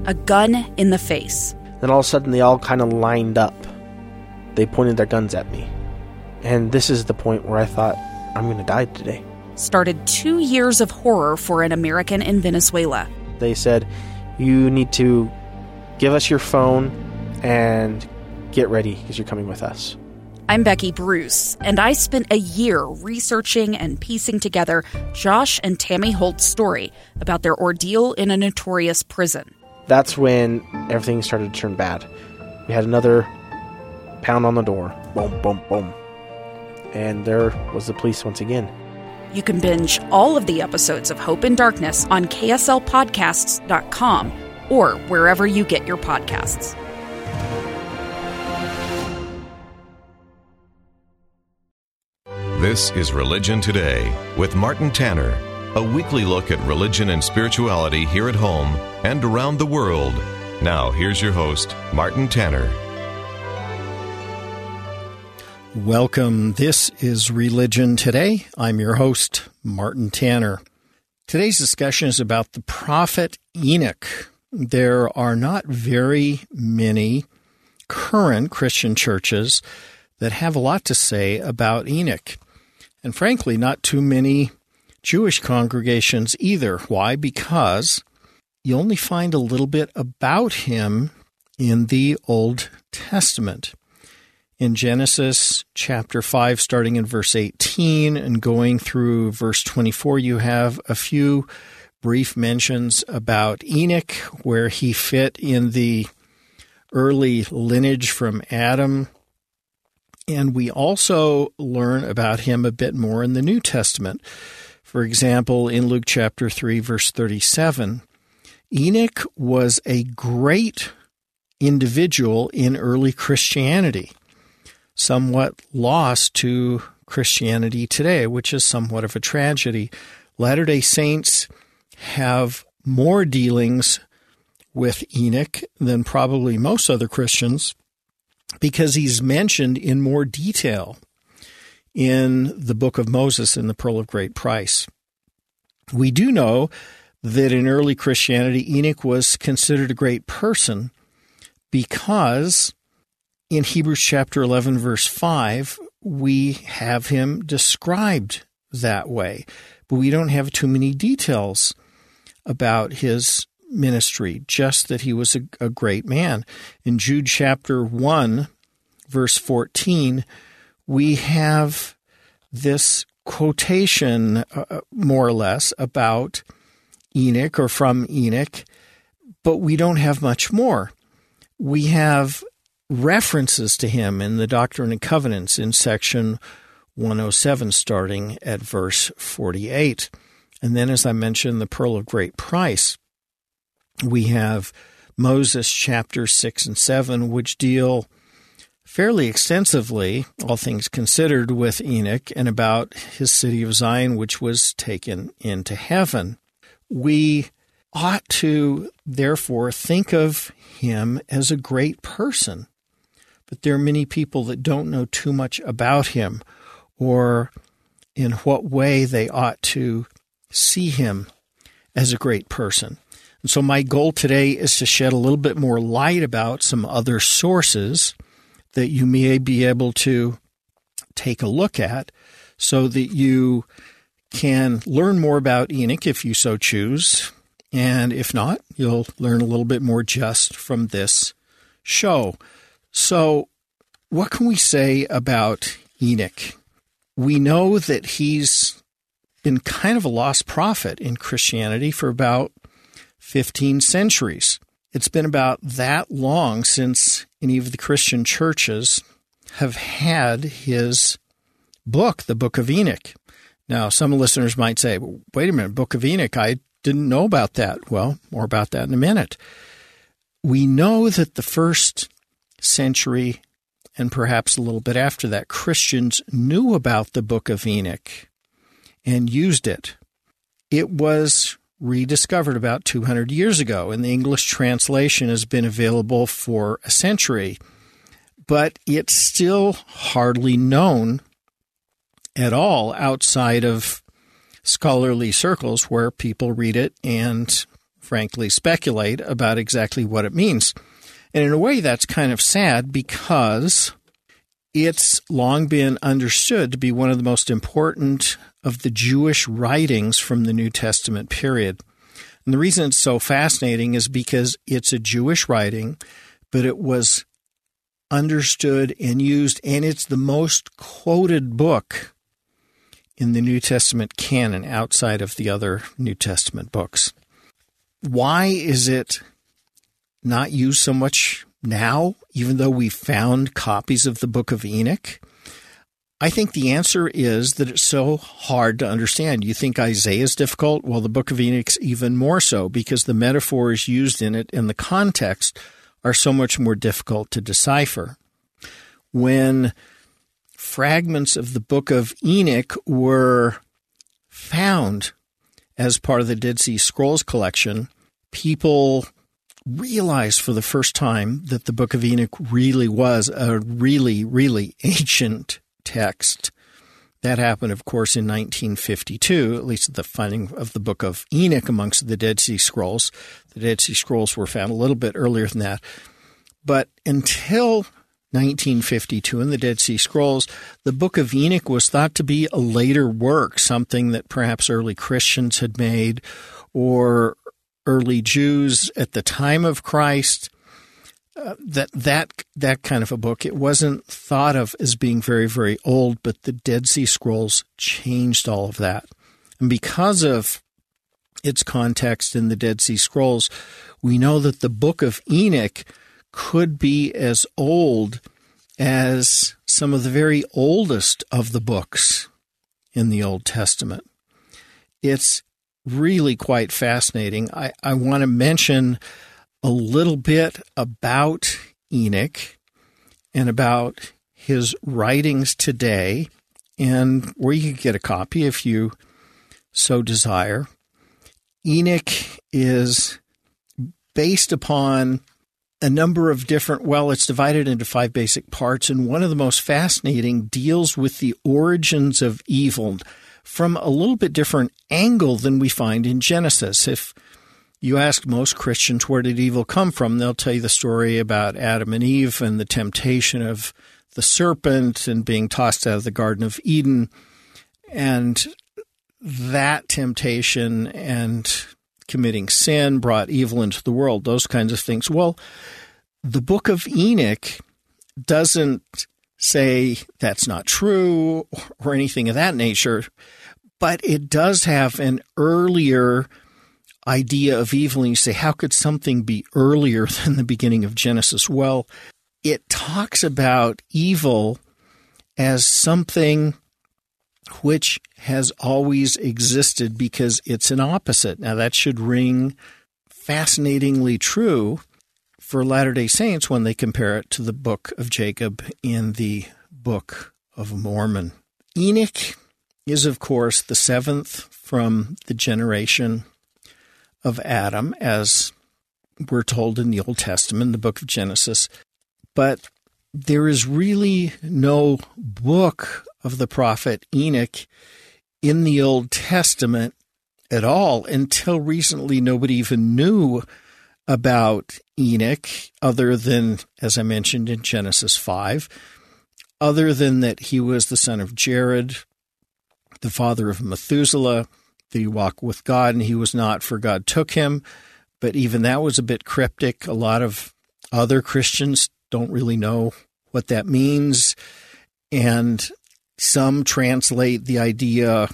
a gun in the face. Then all of a sudden, they all kind of lined up. They pointed their guns at me. And this is the point where I thought, I'm going to die today. Started 2 years of horror for an American in Venezuela. They said, you need to give us your phone and get ready because you're coming with us. I'm Becky Bruce, and I spent a year researching and piecing together Josh and Tammy Holt's story about their ordeal in a notorious prison. That's when everything started to turn bad. We had another pound on the door. Boom, boom, boom. And there was the police once again. You can binge all of the episodes of Hope in Darkness on kslpodcasts.com or wherever you get your podcasts. This is Religion Today with Martin Tanner, a weekly look at religion and spirituality here at home and around the world. Now, here's your host, Martin Tanner. Welcome. This is Religion Today. I'm your host, Martin Tanner. Today's discussion is about the prophet Enoch. There are not very many current Christian churches that have a lot to say about Enoch. And frankly, not too many Jewish congregations either. Why? Because you only find a little bit about him in the Old Testament. In Genesis chapter 5, starting in verse 18 and going through verse 24, you have a few brief mentions about Enoch, where he fit in the early lineage from Adam. And we also learn about him a bit more in the New Testament. For example, in Luke chapter 3, verse 37, Enoch was a great individual in early Christianity, somewhat lost to Christianity today, which is somewhat of a tragedy. Latter-day Saints have more dealings with Enoch than probably most other Christians because he's mentioned in more detail in the book of Moses in the Pearl of Great Price. We do know that in early Christianity, Enoch was considered a great person because in Hebrews chapter 11, verse 5, we have him described that way, but we don't have too many details about his ministry, just that he was a great man. In Jude chapter 1, verse 14, we have this quotation, more or less, about Enoch or from Enoch, but we don't have much more. We have references to him in the Doctrine and Covenants in section 107, starting at verse 48. And then, as I mentioned, the Pearl of Great Price, we have Moses chapter 6 and 7, which deal fairly extensively, all things considered, with Enoch and about his city of Zion, which was taken into heaven. We ought to, therefore, think of him as a great person. But there are many people that don't know too much about him or in what way they ought to see him as a great person. And so my goal today is to shed a little bit more light about some other sources that you may be able to take a look at so that you can learn more about Enoch if you so choose. And if not, you'll learn a little bit more just from this show. So what can we say about Enoch? We know that he's been kind of a lost prophet in Christianity for about 15 centuries. It's been about that long since any of the Christian churches have had his book, the Book of Enoch. Now, some listeners might say, wait a minute, Book of Enoch, I didn't know about that. Well, more about that in a minute. We know that the first century, and perhaps a little bit after that, Christians knew about the Book of Enoch and used it. It was rediscovered about 200 years ago, and the English translation has been available for a century, but it's still hardly known at all outside of scholarly circles where people read it and frankly, speculate about exactly what it means. And in a way, that's kind of sad because it's long been understood to be one of the most important of the Jewish writings from the New Testament period. And the reason it's so fascinating is because it's a Jewish writing, but it was understood and used, and it's the most quoted book in the New Testament canon outside of the other New Testament books. Why is it not used so much now, even though we found copies of the Book of Enoch? I think the answer is that it's so hard to understand. You think Isaiah is difficult? Well, the Book of Enoch's even more so, because the metaphors used in it and the context are so much more difficult to decipher. When fragments of the Book of Enoch were found as part of the Dead Sea Scrolls collection, people realized for the first time that the Book of Enoch really was a really, really ancient text. That happened, of course, in 1952, at least at the finding of the Book of Enoch amongst the Dead Sea Scrolls. The Dead Sea Scrolls were found a little bit earlier than that. But until 1952 in the Dead Sea Scrolls, the Book of Enoch was thought to be a later work, something that perhaps early Christians had made or early Jews at the time of Christ. That kind of a book, it wasn't thought of as being very, very old, but the Dead Sea Scrolls changed all of that. And because of its context in the Dead Sea Scrolls, we know that the Book of Enoch could be as old as some of the very oldest of the books in the Old Testament. It's really quite fascinating. I want to mention a little bit about Enoch and about his writings today, and where you can get a copy if you so desire. Enoch is based upon a number of different, it's divided into 5 basic parts, and one of the most fascinating deals with the origins of evil from a little bit different angle than we find in Genesis. If you ask most Christians, where did evil come from? They'll tell you the story about Adam and Eve and the temptation of the serpent and being tossed out of the Garden of Eden. And that temptation and committing sin brought evil into the world, those kinds of things. Well, the Book of Enoch doesn't say that's not true or anything of that nature, but it does have an earlier idea of evil. And you say, how could something be earlier than the beginning of Genesis? Well, it talks about evil as something which has always existed because it's an opposite. Now, that should ring fascinatingly true for Latter-day Saints when they compare it to the Book of Jacob in the Book of Mormon. Enoch is, of course, the 7th from the generation of Adam, as we're told in the Old Testament, the book of Genesis. But there is really no book of the prophet Enoch in the Old Testament at all. Until recently, nobody even knew about Enoch other than, as I mentioned in Genesis 5, other than that he was the son of Jared, the father of Methuselah, that he walked with God, and he was not, for God took him. But even that was a bit cryptic. A lot of other Christians don't really know what that means. And some translate the idea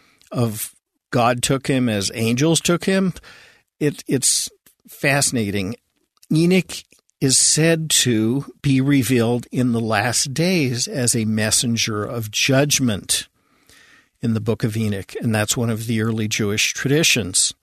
of God took him as angels took him. It's fascinating. Enoch is said to be revealed in the last days as a messenger of judgment in the Book of Enoch, and that's one of the early Jewish traditions.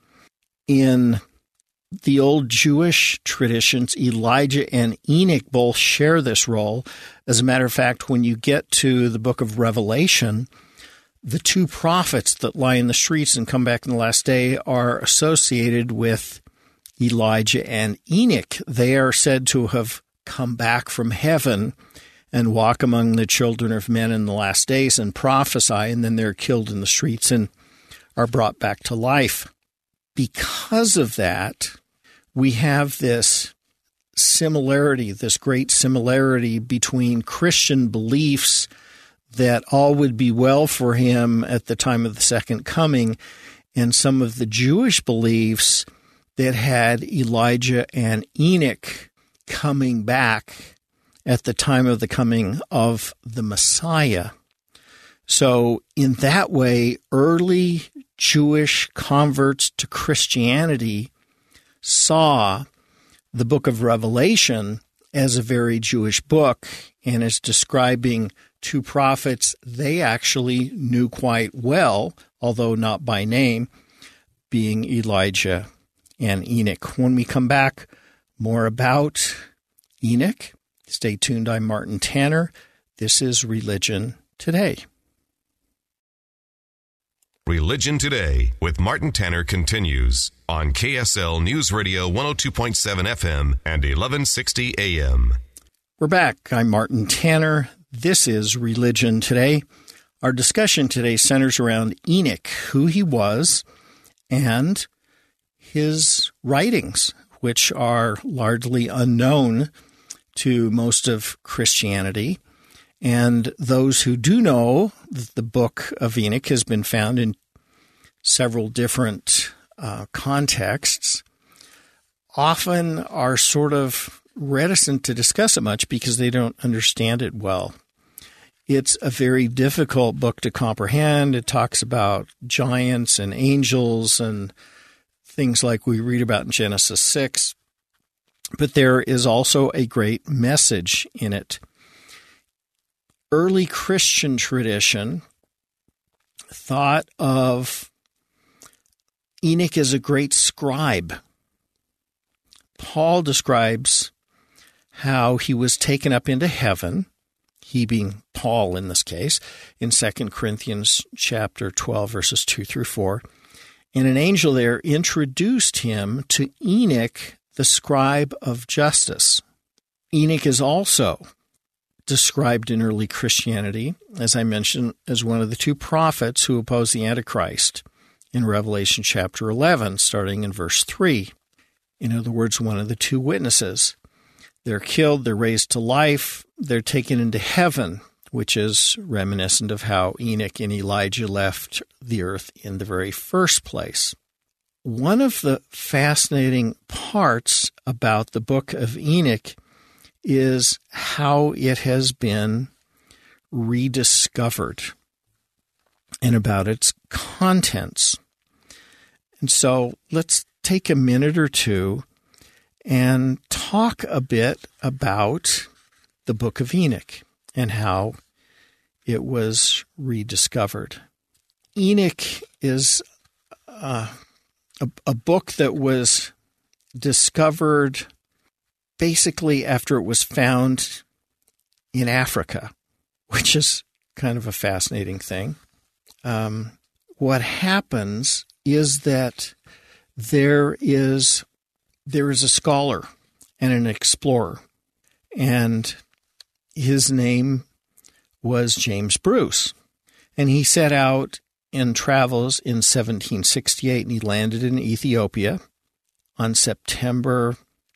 In the old Jewish traditions, Elijah and Enoch both share this role. As a matter of fact, when you get to the book of Revelation, the 2 prophets that lie in the streets and come back in the last day are associated with Elijah and Enoch. They are said to have come back from heaven and walk among the children of men in the last days and prophesy, and then they're killed in the streets and are brought back to life. because of that, we have this similarity, this great similarity between Christian beliefs that all would be well for him at the time of the second coming and some of the Jewish beliefs that had Elijah and Enoch coming back at the time of the coming of the Messiah. So in that way, early Jewish converts to Christianity saw the book of Revelation as a very Jewish book and as describing two prophets they actually knew quite well, although not by name, being Elijah and Enoch. When we come back, more about Enoch. Stay tuned. I'm Martin Tanner. This is Religion Today. Religion Today with Martin Tanner continues on KSL News Radio 102.7 FM and 1160 AM. We're back. I'm Martin Tanner. This is Religion Today. Our discussion today centers around Enoch, who he was, and his writings, which are largely unknown to most of Christianity. And those who do know that the book of Enoch has been found in several different contexts often are sort of reticent to discuss it much because they don't understand it well. It's a very difficult book to comprehend. It talks about giants and angels and things like we read about in Genesis 6. But there is also a great message in it. Early Christian tradition thought of Enoch as a great scribe. Paul describes how he was taken up into heaven, he being Paul in this case, in 2 Corinthians chapter 12, verses 2 through 4. And an angel there introduced him to Enoch, the scribe of justice. Enoch is also described in early Christianity, as I mentioned, as one of the two prophets who opposed the Antichrist in Revelation chapter 11, starting in verse 3. In other words, one of the two witnesses. They're killed, they're raised to life, they're taken into heaven, which is reminiscent of how Enoch and Elijah left the earth in the very first place. One of the fascinating parts about the book of Enoch is how it has been rediscovered and about its contents. And so let's take a minute or two and talk a bit about the book of Enoch and how it was rediscovered. Enoch is a book that was discovered basically after it was found in Africa, which is kind of a fascinating thing. What happens is that there is a scholar and an explorer, and his name was James Bruce, and he set out in travels in 1768, and he landed in Ethiopia on September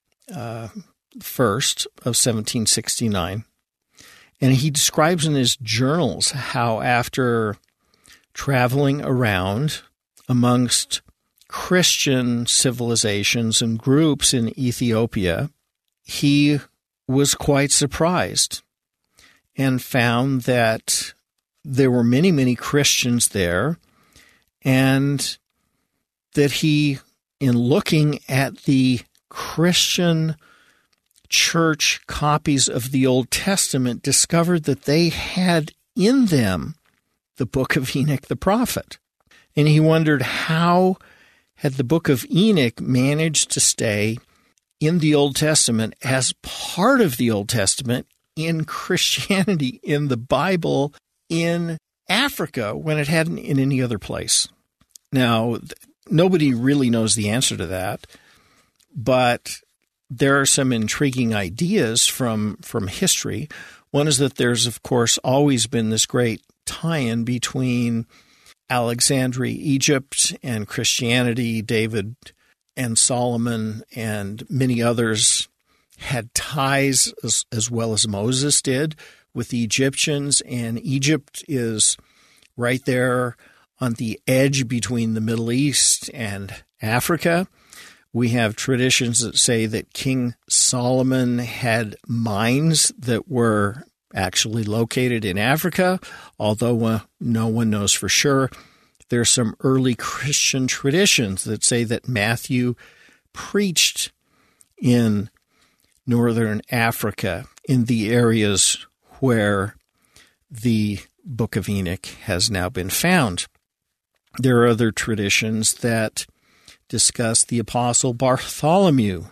1st of 1769. And he describes in his journals how after traveling around amongst Christian civilizations and groups in Ethiopia, he was quite surprised and found that there were many, many Christians there, and that he, in looking at the Christian church copies of the Old Testament, discovered that they had in them the book of Enoch the prophet. And he wondered how had the book of Enoch managed to stay in the Old Testament as part of the Old Testament in Christianity, in the Bible, in Africa, when it hadn't in any other place. Now, nobody really knows the answer to that, but there are some intriguing ideas from history. One is that there's, of course, always been this great tie-in between Alexandria, Egypt, and Christianity, David and Solomon and many others had ties, as well as Moses did, with the Egyptians, and Egypt is right there on the edge between the Middle East and Africa. We have traditions that say that King Solomon had mines that were actually located in Africa, although no one knows for sure. There's some early Christian traditions that say that Matthew preached in northern Africa, in the areas where the Book of Enoch has now been found. There are other traditions that discuss the Apostle Bartholomew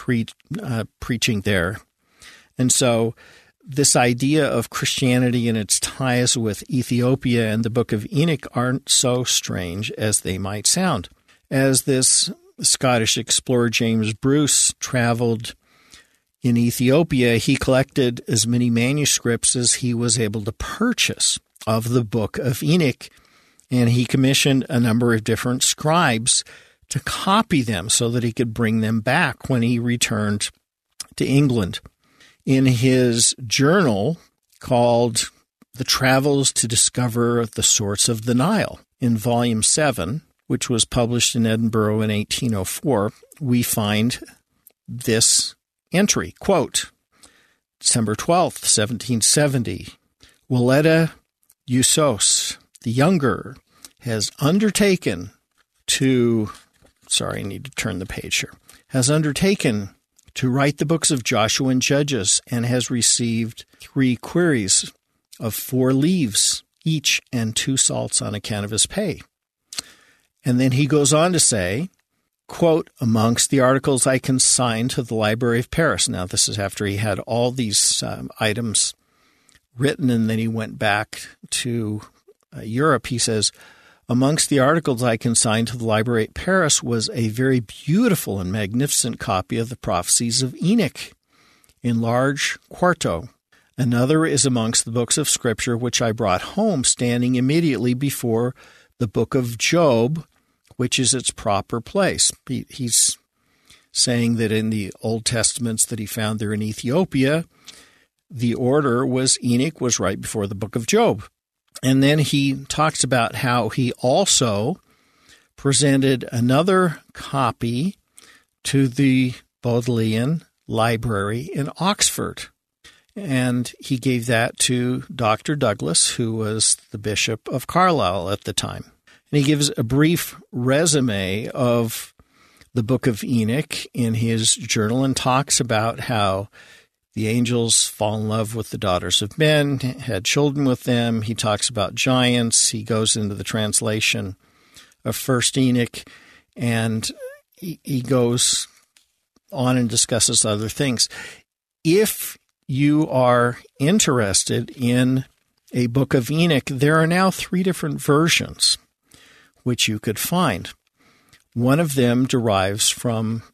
preaching there. And so this idea of Christianity and its ties with Ethiopia and the Book of Enoch aren't so strange as they might sound. As this Scottish explorer James Bruce traveled in Ethiopia, he collected as many manuscripts as he was able to purchase of the Book of Enoch, and he commissioned a number of different scribes to copy them so that he could bring them back when he returned to England. In his journal called The Travels to Discover the Source of the Nile, in Volume 7, which was published in Edinburgh in 1804, we find this entry, quote, December 12th, 1770, Willetta Usos, the younger, has undertaken to, I need to turn the page here, has undertaken to write the books of Joshua and Judges, and has received 3 queries of 4 leaves each and 2 salts on account of his pay. And then he goes on to say, quote, amongst the articles I consigned to the Library of Paris. Now, this is after he had all these items written, and then he went back to Europe. He says, amongst the articles I consigned to the Library at Paris was a very beautiful and magnificent copy of the prophecies of Enoch in large quarto. Another is amongst the books of Scripture which I brought home, standing immediately before the book of Job, which is its proper place. He's saying that in the Old Testaments that he found there in Ethiopia, the order was Enoch was right before the book of Job. And then he talks about how he also presented another copy to the Bodleian Library in Oxford. And he gave that to Dr. Douglas, who was the Bishop of Carlisle at the time. And he gives a brief resume of the Book of Enoch in his journal and talks about how the angels fall in love with the daughters of men, had children with them. He talks about giants. He goes into the translation of First Enoch, and he goes on and discusses other things. If you are interested in a Book of Enoch, there are now 3 different versions which you could find. One of them derives from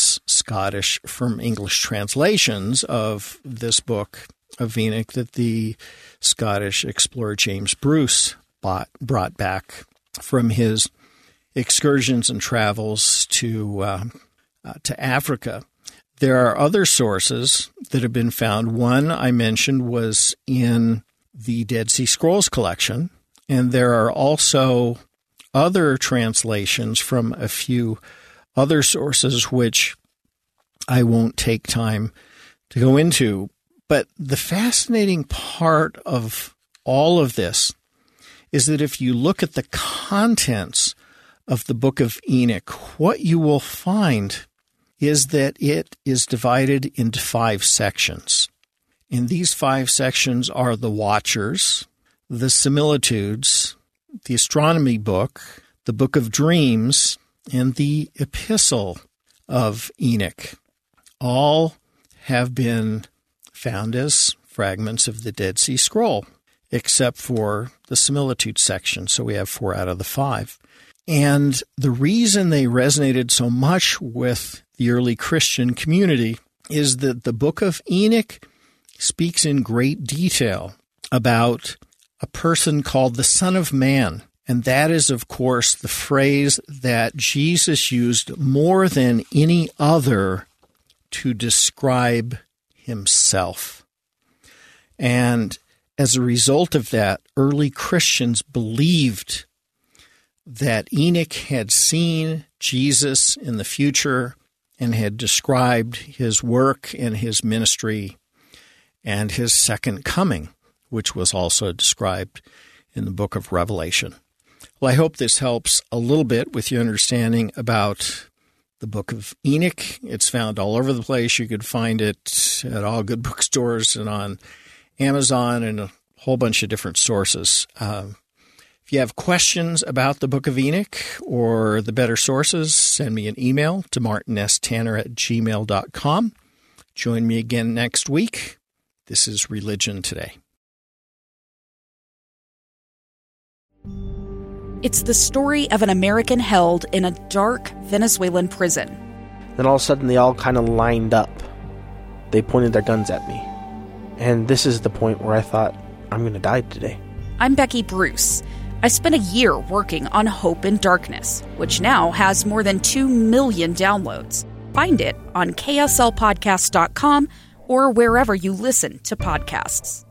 from English translations of this Book of Enoch that the Scottish explorer James Bruce brought back from his excursions and travels to Africa. There are other sources that have been found. One I mentioned was in the Dead Sea Scrolls collection, and there are also other translations from a few other sources, which I won't take time to go into. But the fascinating part of all of this is that if you look at the contents of the Book of Enoch, what you will find is that it is divided into 5 sections. And these 5 sections are the Watchers, the Similitudes, the Astronomy Book, the Book of Dreams, and the Epistle of Enoch. All have been found as fragments of the Dead Sea Scroll, except for the Similitude section. So we have 4 out of the 5. And the reason they resonated so much with the early Christian community is that the Book of Enoch speaks in great detail about a person called the Son of Man. And that is, of course, the phrase that Jesus used more than any other to describe himself. And as a result of that, early Christians believed that Enoch had seen Jesus in the future and had described his work and his ministry and his second coming, which was also described in the book of Revelation. Well, I hope this helps a little bit with your understanding about the book of Enoch. It's found all over the place. You could find it at all good bookstores and on Amazon and a whole bunch of different sources. If you have questions about the book of Enoch or the better sources, send me an email to martinstanner@gmail.com. Join me again next week. This is Religion Today. It's the story of an American held in a dark Venezuelan prison. Then all of a sudden they all kind of lined up. They pointed their guns at me. And this is the point where I thought, I'm going to die today. I'm Becky Bruce. I spent a year working on Hope in Darkness, which now has more than 2 million downloads. Find it on kslpodcast.com or wherever you listen to podcasts.